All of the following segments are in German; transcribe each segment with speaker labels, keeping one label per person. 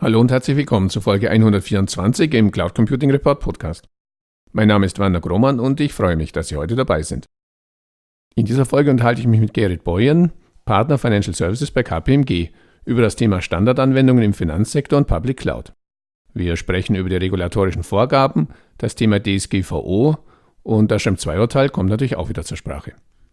Speaker 1: Hallo und herzlich willkommen zur Folge 124 im Cloud Computing Report Podcast. Mein Name ist Werner Grohmann und ich freue mich, dass Sie heute dabei sind. In dieser Folge unterhalte ich mich mit Gerrit Boyen, Partner Financial Services bei KPMG, über das Thema Standardanwendungen im Finanzsektor und Public Cloud. Wir sprechen über die regulatorischen Vorgaben, das Thema DSGVO und das Schrems II-Urteil kommt natürlich auch wieder zur Sprache.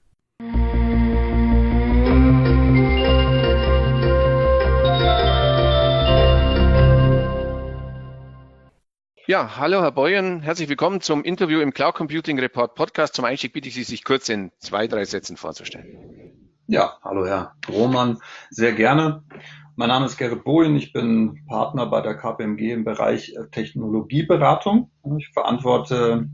Speaker 1: Ja, hallo Herr Boyen, herzlich willkommen zum Interview im Cloud Computing Report Podcast. Zum Einstieg bitte ich Sie, sich kurz in 2-3 Sätzen vorzustellen.
Speaker 2: Ja, hallo Herr Grohmann, sehr gerne. Mein Name ist Gerrit Boyen, ich bin Partner bei der KPMG im Bereich Technologieberatung. Ich verantworte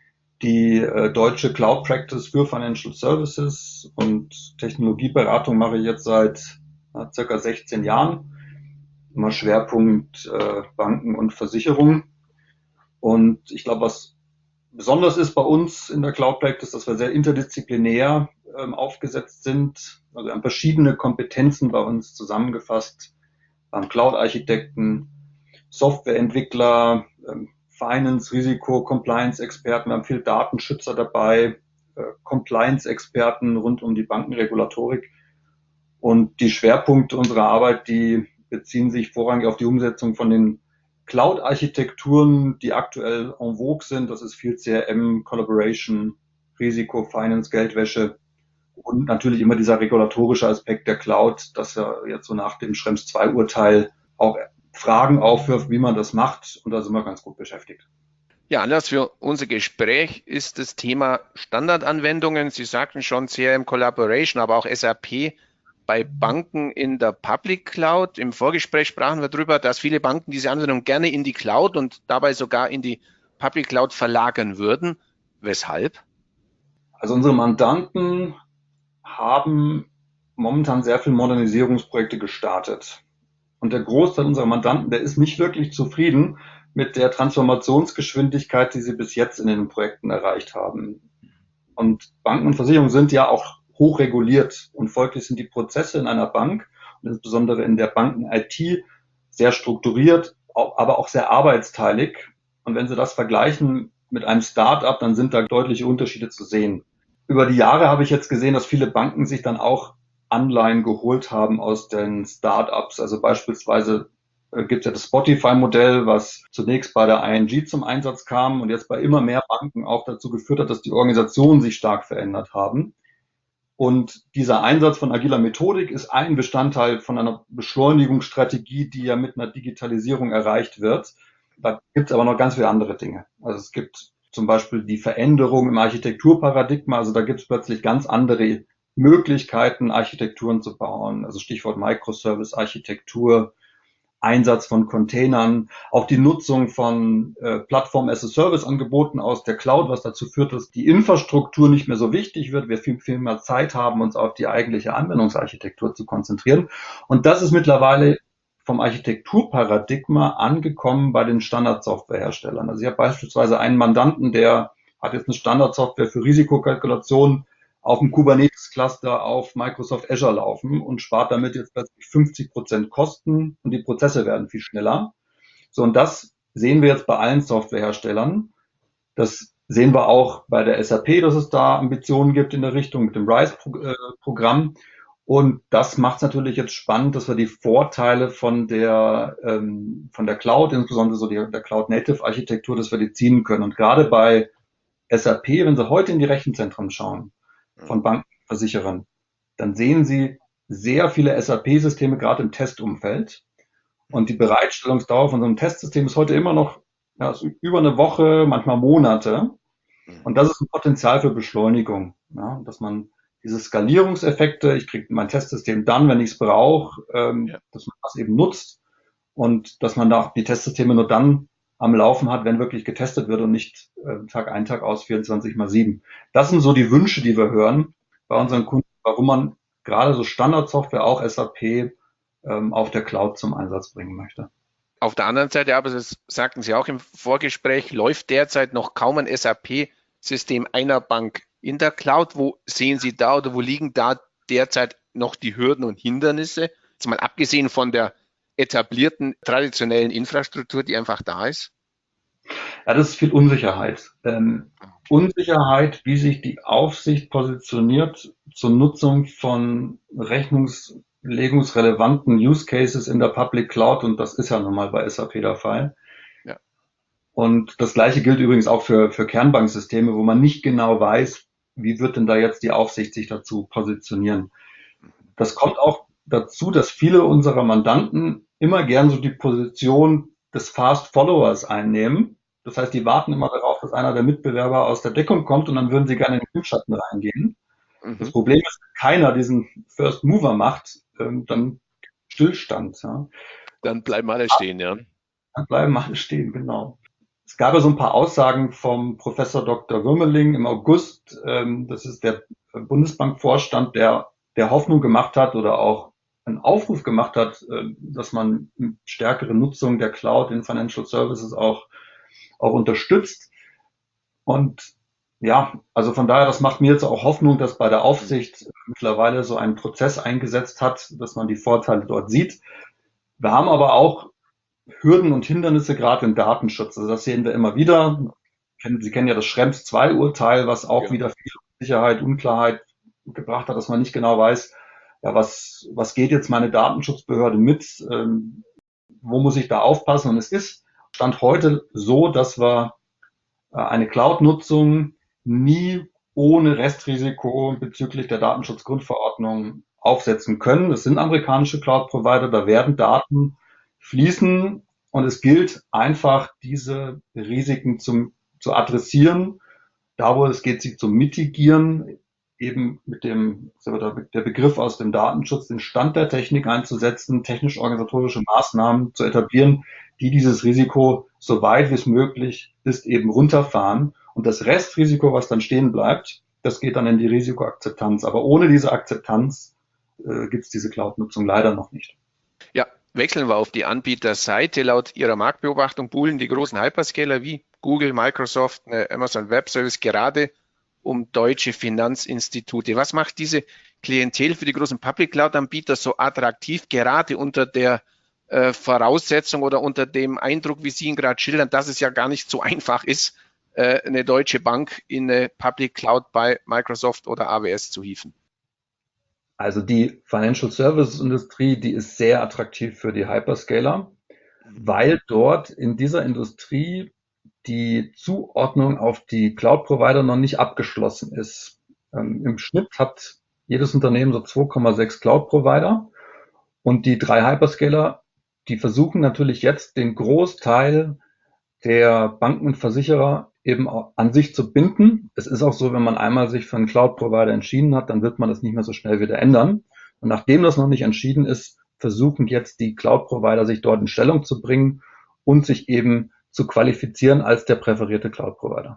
Speaker 2: die deutsche Cloud Practice für Financial Services und Technologieberatung mache ich jetzt seit circa 16 Jahren. Immer Schwerpunkt Banken und Versicherungen. Und ich glaube, was besonders ist bei uns in der Cloud Practice, dass wir sehr interdisziplinär aufgesetzt sind. Also wir haben verschiedene Kompetenzen bei uns zusammengefasst. Wir haben Cloud-Architekten, Softwareentwickler, Finance, Risiko, Compliance-Experten. Wir haben viel Datenschützer dabei, Compliance-Experten rund um die Bankenregulatorik. Und die Schwerpunkte unserer Arbeit, die beziehen sich vorrangig auf die Umsetzung von den Cloud-Architekturen, die aktuell en vogue sind. Das ist viel CRM, Collaboration, Risiko, Finance, Geldwäsche und natürlich immer dieser regulatorische Aspekt der Cloud, dass er jetzt so nach dem Schrems II-Urteil auch Fragen aufwirft, wie man das macht. Und da sind wir ganz gut beschäftigt.
Speaker 1: Ja, Anlass für unser Gespräch ist das Thema Standardanwendungen. Sie sagten schon CRM Collaboration, aber auch SAP bei Banken in der Public Cloud. Im Vorgespräch sprachen wir darüber, dass viele Banken diese Anwendung gerne in die Cloud und dabei sogar in die Public Cloud verlagern würden. Weshalb?
Speaker 2: Also unsere Mandanten haben momentan sehr viele Modernisierungsprojekte gestartet. Und der Großteil unserer Mandanten, der ist nicht wirklich zufrieden mit der Transformationsgeschwindigkeit, die sie bis jetzt in den Projekten erreicht haben. Und Banken und Versicherungen sind ja auch hochreguliert und folglich sind die Prozesse in einer Bank und insbesondere in der Banken-IT sehr strukturiert, aber auch sehr arbeitsteilig. Und wenn Sie das vergleichen mit einem Start-up, dann sind da deutliche Unterschiede zu sehen. Über die Jahre habe ich jetzt gesehen, dass viele Banken sich dann auch Anleihen geholt haben aus den Start-ups. Also beispielsweise gibt es ja das Spotify-Modell, was zunächst bei der ING zum Einsatz kam und jetzt bei immer mehr Banken auch dazu geführt hat, dass die Organisationen sich stark verändert haben. Und dieser Einsatz von agiler Methodik ist ein Bestandteil von einer Beschleunigungsstrategie, die ja mit einer Digitalisierung erreicht wird. Da gibt es aber noch ganz viele andere Dinge. Also es gibt zum Beispiel die Veränderung im Architekturparadigma. Also da gibt es plötzlich ganz andere Möglichkeiten, Architekturen zu bauen. Also Stichwort Microservice-Architektur, Einsatz von Containern, auch die Nutzung von Plattform-as-a-Service-Angeboten aus der Cloud, was dazu führt, dass die Infrastruktur nicht mehr so wichtig wird, wir viel mehr Zeit haben, uns auf die eigentliche Anwendungsarchitektur zu konzentrieren. Und das ist mittlerweile vom Architekturparadigma angekommen bei den Standardsoftwareherstellern. Also ich habe beispielsweise einen Mandanten, der hat jetzt eine Standardsoftware für Risikokalkulation auf dem Kubernetes-Cluster auf Microsoft Azure laufen und spart damit jetzt plötzlich 50% Kosten und die Prozesse werden viel schneller. So, und das sehen wir jetzt bei allen Softwareherstellern. Das sehen wir auch bei der SAP, dass es da Ambitionen gibt in der Richtung mit dem RISE-Programm. Und das macht es natürlich jetzt spannend, dass wir die Vorteile von der Cloud, insbesondere so der Cloud-Native-Architektur, dass wir die ziehen können. Und gerade bei SAP, wenn Sie heute in die Rechenzentren schauen, von Bankenversicherern, dann sehen Sie sehr viele SAP-Systeme gerade im Testumfeld. Und die Bereitstellungsdauer von so einem Testsystem ist heute immer noch ist über eine Woche, manchmal Monate. Und das ist ein Potenzial für Beschleunigung, ja, dass man diese Skalierungseffekte, ich kriege mein Testsystem dann, wenn ich es brauche, dass man das eben nutzt und dass man da die Testsysteme nur dann am Laufen hat, wenn wirklich getestet wird und nicht Tag ein, Tag aus, 24x7. Das sind so die Wünsche, die wir hören bei unseren Kunden, warum man gerade so Standardsoftware, auch SAP, auf der Cloud zum Einsatz bringen möchte.
Speaker 1: Auf der anderen Seite, aber das sagten Sie auch im Vorgespräch, läuft derzeit noch kaum ein SAP-System einer Bank in der Cloud. Wo sehen Sie da oder wo liegen da derzeit noch die Hürden und Hindernisse? Jetzt mal abgesehen von der
Speaker 3: etablierten, traditionellen Infrastruktur, die einfach da ist?
Speaker 2: Ja, das ist viel Unsicherheit. Unsicherheit, wie sich die Aufsicht positioniert zur Nutzung von rechnungslegungsrelevanten Use Cases in der Public Cloud, und das ist ja nun mal bei SAP der Fall.
Speaker 3: Ja.
Speaker 2: Und das Gleiche gilt übrigens auch für Kernbanksysteme, wo man nicht genau weiß, wie wird denn da jetzt die Aufsicht sich dazu positionieren. Das kommt auch dazu, dass viele unserer Mandanten immer gern so die Position des Fast Followers einnehmen. Das heißt, die warten immer darauf, dass einer der Mitbewerber aus der Deckung kommt, und dann würden sie gerne in den Windschatten reingehen. Das
Speaker 3: Mhm.
Speaker 2: Problem ist, wenn keiner diesen First Mover macht, dann Stillstand. Ja.
Speaker 3: Dann bleiben alle stehen, ja.
Speaker 2: Dann bleiben alle stehen, genau. Es gab ja so ein paar Aussagen vom Professor Dr. Würmeling im August. Das ist der Bundesbankvorstand, der Hoffnung gemacht hat oder auch einen Aufruf gemacht hat, dass man stärkere Nutzung der Cloud in Financial Services auch unterstützt. Und ja, also von daher, das macht mir jetzt auch Hoffnung, dass bei der Aufsicht mittlerweile so ein Prozess eingesetzt hat, dass man die Vorteile dort sieht. Wir haben aber auch Hürden und Hindernisse gerade im Datenschutz. Also das sehen wir immer wieder. Sie kennen ja das Schrems II-Urteil, was auch wieder viel Sicherheit, Unklarheit gebracht hat, dass man nicht genau weiß, ja, was geht jetzt meine Datenschutzbehörde mit, wo muss ich da aufpassen? Und es ist Stand heute so, dass wir eine Cloud-Nutzung nie ohne Restrisiko bezüglich der Datenschutzgrundverordnung aufsetzen können. Das sind amerikanische Cloud-Provider, da werden Daten fließen, und es gilt einfach, diese Risiken zu adressieren, da wo es geht, sie zu mitigieren, eben mit der Begriff aus dem Datenschutz, den Stand der Technik einzusetzen, technisch-organisatorische Maßnahmen zu etablieren, die dieses Risiko so weit wie es möglich ist eben runterfahren. Und das Restrisiko, was dann stehen bleibt, das geht dann in die Risikoakzeptanz. Aber ohne diese Akzeptanz gibt es diese Cloud-Nutzung leider noch nicht.
Speaker 3: Ja, wechseln wir auf die Anbieterseite. Laut Ihrer Marktbeobachtung buhlen die großen Hyperscaler wie Google, Microsoft, Amazon Web Service gerade um deutsche Finanzinstitute. Was macht diese Klientel für die großen Public Cloud-Anbieter so attraktiv, gerade unter der Voraussetzung oder unter dem Eindruck, wie Sie ihn gerade schildern, dass es ja gar nicht so einfach ist, eine deutsche Bank in eine Public Cloud bei Microsoft oder AWS zu hieven?
Speaker 2: Also die Financial Services Industrie, die ist sehr attraktiv für die Hyperscaler, weil dort in dieser Industrie die Zuordnung auf die Cloud-Provider noch nicht abgeschlossen ist. Im Schnitt hat jedes Unternehmen so 2,6 Cloud-Provider, und die 3 Hyperscaler, die versuchen natürlich jetzt den Großteil der Banken und Versicherer eben auch an sich zu binden. Es ist auch so, wenn man einmal sich für einen Cloud-Provider entschieden hat, dann wird man das nicht mehr so schnell wieder ändern. Und nachdem das noch nicht entschieden ist, versuchen jetzt die Cloud-Provider, sich dort in Stellung zu bringen und sich eben zu qualifizieren als der präferierte Cloud-Provider.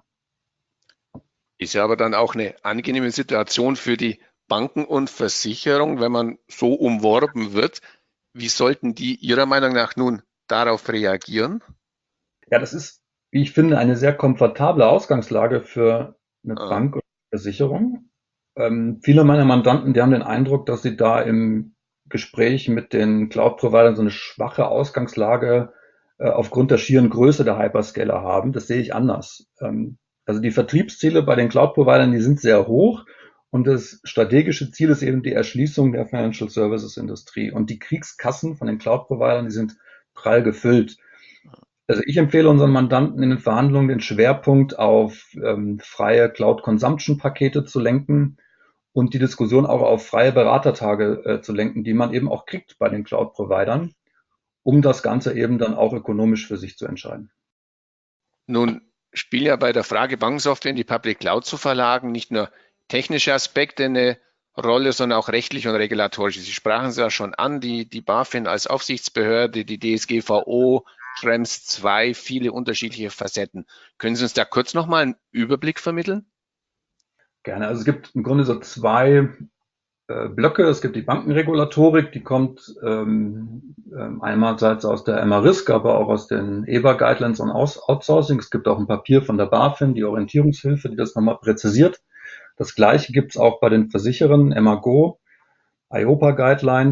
Speaker 3: Ist ja aber dann auch eine angenehme Situation für die Banken und Versicherungen, wenn man so umworben wird. Wie sollten die Ihrer Meinung nach nun darauf reagieren?
Speaker 2: Ja, das ist, wie ich finde, eine sehr komfortable Ausgangslage für eine Bank oder Versicherung. Viele meiner Mandanten, die haben den Eindruck, dass sie da im Gespräch mit den Cloud-Providern so eine schwache Ausgangslage aufgrund der schieren Größe der Hyperscaler haben. Das sehe ich anders. Also die Vertriebsziele bei den Cloud-Providern, die sind sehr hoch, und das strategische Ziel ist eben die Erschließung der Financial Services Industrie. Und die Kriegskassen von den Cloud-Providern, die sind prall gefüllt. Also ich empfehle unseren Mandanten in den Verhandlungen, den Schwerpunkt auf freie Cloud-Consumption-Pakete zu lenken und die Diskussion auch auf freie Beratertage zu lenken, die man eben auch kriegt bei den Cloud-Providern, um das Ganze eben dann auch ökonomisch für sich zu entscheiden.
Speaker 3: Nun spielen ja bei der Frage, Bankensoftware in die Public Cloud zu verlagern, nicht nur technische Aspekte eine Rolle, sondern auch rechtliche und regulatorische. Sie sprachen es ja schon an, die BaFin als Aufsichtsbehörde, die DSGVO, Schrems II, viele unterschiedliche Facetten. Können Sie uns da kurz nochmal einen Überblick vermitteln?
Speaker 2: Gerne. Also es gibt im Grunde so 2 Blöcke. Es gibt die Bankenregulatorik, die kommt einerseits aus der EMA-Risk, aber auch aus den EBA-Guidelines und Outsourcing. Es gibt auch ein Papier von der BaFin, die Orientierungshilfe, die das nochmal präzisiert. Das Gleiche gibt es auch bei den Versicherern, EMA-Go, IOPA-Guidelines.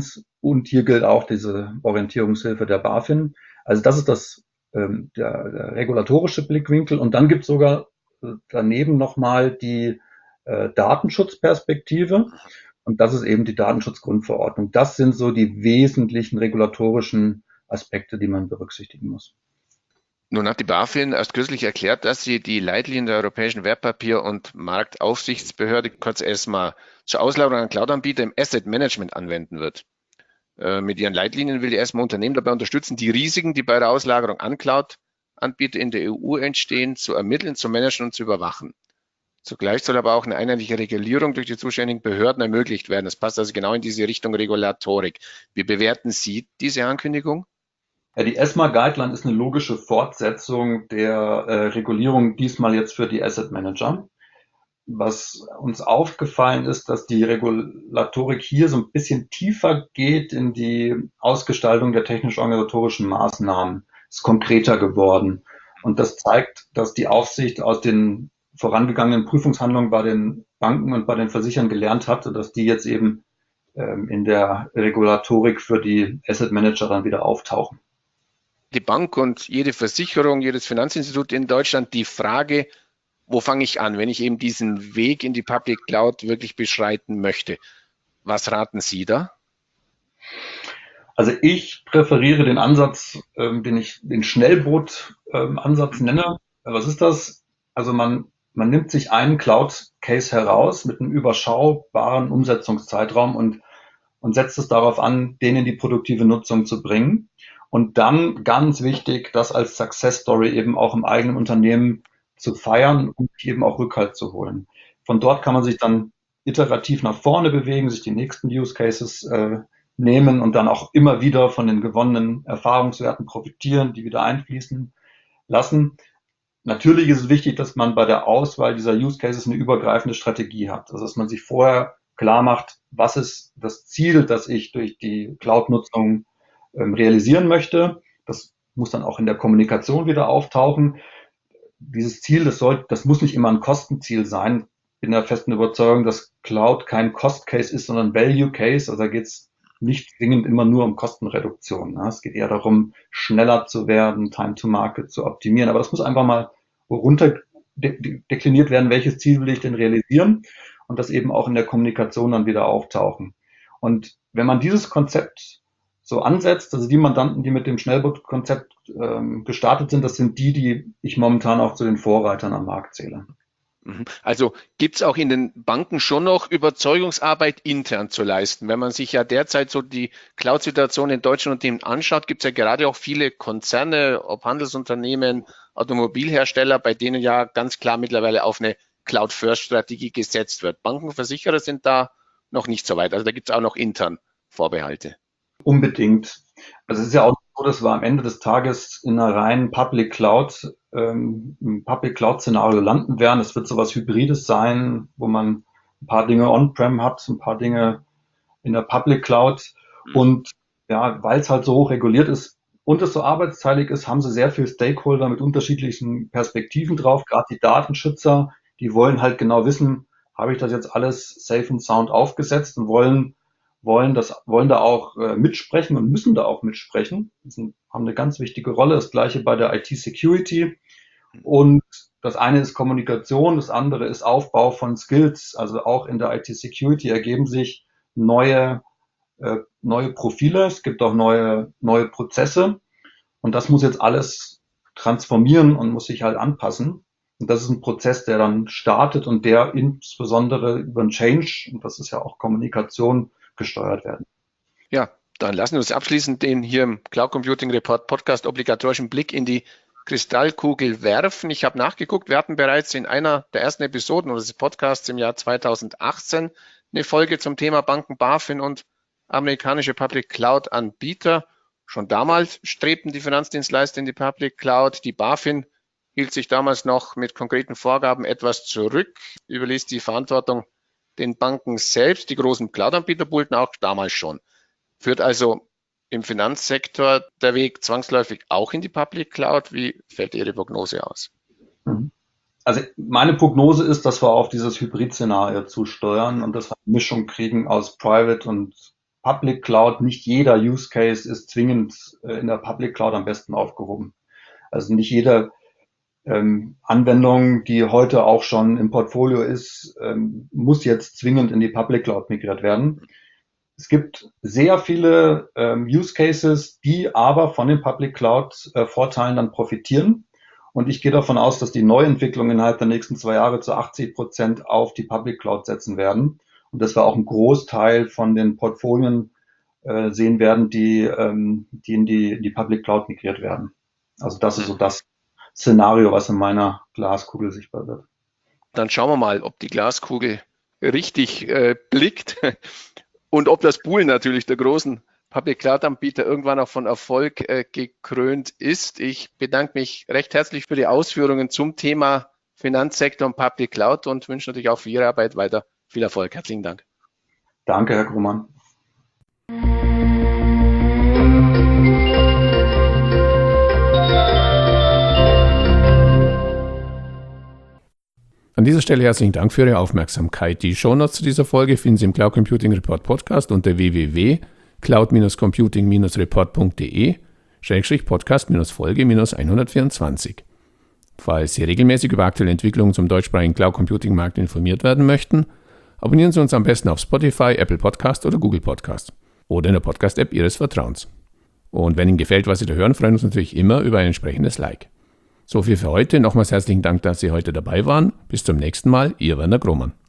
Speaker 2: Und hier gilt auch diese Orientierungshilfe der BaFin. Also das ist der regulatorische Blickwinkel. Und dann gibt es sogar daneben nochmal die Datenschutzperspektive. Und das ist eben die Datenschutzgrundverordnung. Das sind so die wesentlichen regulatorischen Aspekte, die man berücksichtigen muss.
Speaker 3: Nun hat die BaFin erst kürzlich erklärt, dass sie die Leitlinien der Europäischen Wertpapier- und Marktaufsichtsbehörde, kurz ESMA, zur Auslagerung an Cloud-Anbieter im Asset Management anwenden wird. Mit ihren Leitlinien will die ESMA Unternehmen dabei unterstützen, die Risiken, die bei der Auslagerung an Cloud-Anbieter in der EU entstehen, zu ermitteln, zu managen und zu überwachen. Zugleich soll aber auch eine einheitliche Regulierung durch die zuständigen Behörden ermöglicht werden. Das passt also genau in diese Richtung Regulatorik. Wie bewerten Sie diese Ankündigung?
Speaker 2: Ja, die ESMA-Guideline ist eine logische Fortsetzung der Regulierung, diesmal jetzt für die Asset Manager. Was uns aufgefallen ist, dass die Regulatorik hier so ein bisschen tiefer geht in die Ausgestaltung der technisch-organisatorischen Maßnahmen. Ist konkreter geworden. Und das zeigt, dass die Aufsicht aus den vorangegangenen Prüfungshandlungen bei den Banken und bei den Versichern gelernt hat, dass die jetzt eben in der Regulatorik für die Asset Manager dann wieder auftauchen.
Speaker 3: Die Bank und jede Versicherung, jedes Finanzinstitut in Deutschland die Frage, wo fange ich an, wenn ich eben diesen Weg in die Public Cloud wirklich beschreiten möchte? Was raten Sie da?
Speaker 2: Also ich präferiere den Ansatz, den ich den Schnellboot-Ansatz nenne. Was ist das? Also man nimmt sich einen Cloud-Case heraus mit einem überschaubaren Umsetzungszeitraum und setzt es darauf an, den in die produktive Nutzung zu bringen. Und dann ganz wichtig, das als Success Story eben auch im eigenen Unternehmen zu feiern und eben auch Rückhalt zu holen. Von dort kann man sich dann iterativ nach vorne bewegen, sich die nächsten Use Cases nehmen und dann auch immer wieder von den gewonnenen Erfahrungswerten profitieren, die wieder einfließen lassen. Natürlich ist es wichtig, dass man bei der Auswahl dieser Use Cases eine übergreifende Strategie hat. Also dass man sich vorher klar macht, was ist das Ziel, das ich durch die Cloud-Nutzung realisieren möchte. Das muss dann auch in der Kommunikation wieder auftauchen. Dieses Ziel, das muss nicht immer ein Kostenziel sein. Ich bin der festen Überzeugung, dass Cloud kein Cost-Case ist, sondern Value-Case. Also da geht es nicht zwingend immer nur um Kostenreduktion. Es geht eher darum, schneller zu werden, Time to Market zu optimieren. Aber das muss einfach mal runter dekliniert werden, welches Ziel will ich denn realisieren und das eben auch in der Kommunikation dann wieder auftauchen. Und wenn man dieses Konzept so ansetzt, also die Mandanten, die mit dem Schnellboot-Konzept gestartet sind, das sind die ich momentan auch zu den Vorreitern am Markt zähle.
Speaker 3: Also gibt es auch in den Banken schon noch Überzeugungsarbeit intern zu leisten? Wenn man sich ja derzeit so die Cloud-Situation in deutschen Unternehmen anschaut, gibt es ja gerade auch viele Konzerne, ob Handelsunternehmen, Automobilhersteller, bei denen ja ganz klar mittlerweile auf eine Cloud-First-Strategie gesetzt wird. Banken und Versicherer sind da noch nicht so weit. Also da gibt es auch noch intern Vorbehalte.
Speaker 2: Unbedingt. Also es ist ja auch so, dass wir am Ende des Tages in einer reinen Public Cloud, im Public Cloud Szenario landen werden. Es wird sowas Hybrides sein, wo man ein paar Dinge on-prem hat, ein paar Dinge in der Public Cloud. Und ja, weil es halt so hoch reguliert ist und es so arbeitsteilig ist, haben sie sehr viele Stakeholder mit unterschiedlichen Perspektiven drauf. Gerade die Datenschützer, die wollen halt genau wissen, habe ich das jetzt alles safe und sound aufgesetzt und wollen da auch mitsprechen und müssen da auch mitsprechen. Haben eine ganz wichtige Rolle. Das gleiche bei der IT-Security. Und das eine ist Kommunikation, das andere ist Aufbau von Skills. Also auch in der IT-Security ergeben sich neue Profile. Es gibt auch neue Prozesse. Und das muss jetzt alles transformieren und muss sich halt anpassen. Und das ist ein Prozess, der dann startet und der insbesondere über ein Change, und das ist ja auch Kommunikation, gesteuert werden.
Speaker 3: Ja, dann lassen wir uns abschließend den hier im Cloud Computing Report Podcast obligatorischen Blick in die Kristallkugel werfen. Ich habe nachgeguckt, wir hatten bereits in einer der ersten Episoden unseres Podcasts im Jahr 2018 eine Folge zum Thema Banken, BaFin und amerikanische Public Cloud Anbieter. Schon damals strebten die Finanzdienstleister in die Public Cloud. Die BaFin hielt sich damals noch mit konkreten Vorgaben etwas zurück, überließ die Verantwortung den Banken selbst. Die großen Cloud-Anbieter buhlten auch damals schon. Führt also im Finanzsektor der Weg zwangsläufig auch in die Public Cloud? Wie fällt Ihre Prognose aus?
Speaker 2: Also meine Prognose ist, dass wir auf dieses Hybrid-Szenario zusteuern und dass wir eine Mischung kriegen aus Private und Public Cloud, nicht jeder Use Case ist zwingend in der Public Cloud am besten aufgehoben. Also nicht jede Anwendung, die heute auch schon im Portfolio ist, muss jetzt zwingend in die Public Cloud migriert werden. Es gibt sehr viele Use Cases, die aber von den Public Cloud Vorteilen dann profitieren. Und ich gehe davon aus, dass die Neuentwicklungen innerhalb der nächsten 2 Jahre zu 80% auf die Public Cloud setzen werden. Und dass wir auch einen Großteil von den Portfolien sehen werden, die in die Public Cloud migriert werden. Also das ist so das Szenario, was in meiner Glaskugel sichtbar wird.
Speaker 3: Dann schauen wir mal, ob die Glaskugel richtig blickt und ob das Poolen natürlich der großen Public Cloud Anbieter irgendwann auch von Erfolg gekrönt ist. Ich bedanke mich recht herzlich für die Ausführungen zum Thema Finanzsektor und Public Cloud und wünsche natürlich auch für Ihre Arbeit weiter viel Erfolg. Herzlichen Dank.
Speaker 2: Danke, Herr Grohmann.
Speaker 1: An dieser Stelle herzlichen Dank für Ihre Aufmerksamkeit. Die Shownotes zu dieser Folge finden Sie im Cloud Computing Report Podcast unter www.cloud-computing-report.de/podcast-Folge-124. Falls Sie regelmäßig über aktuelle Entwicklungen zum deutschsprachigen Cloud Computing Markt informiert werden möchten, abonnieren Sie uns am besten auf Spotify, Apple Podcast oder Google Podcast oder in der Podcast-App Ihres Vertrauens. Und wenn Ihnen gefällt, was Sie da hören, freuen wir uns natürlich immer über ein entsprechendes Like. So viel für heute. Nochmals herzlichen Dank, dass Sie heute dabei waren. Bis zum nächsten Mal, Ihr Werner Grohmann.